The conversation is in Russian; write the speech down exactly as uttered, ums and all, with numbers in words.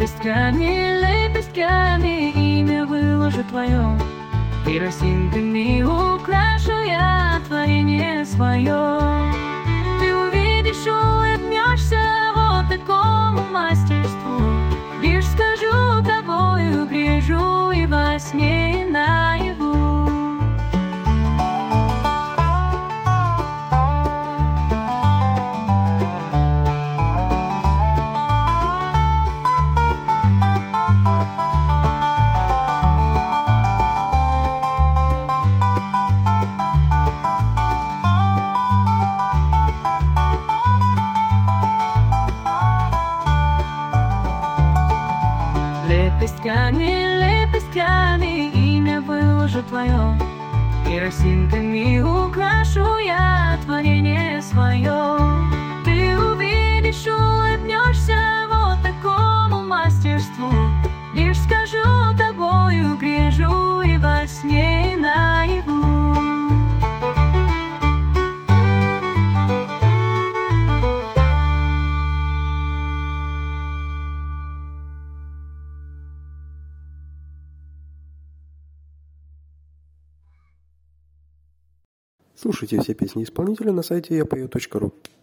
Лепестками, лепестками имя выложу твое, и росинками украшу я творение свое. Ты увидишь, улыбнешься вот такому мастерству. Лишь скажу, тобою грежу и во сне, и наяву. Лепестками, лепестками имя выложу твое, и росинками украшу я творение свое. Ты увидишь, улыбнешься вот такому мастерству. Лишь скажу, тобою грежу и во сне, и наяву. Слушайте все песни исполнителя на сайте я пою точка ру.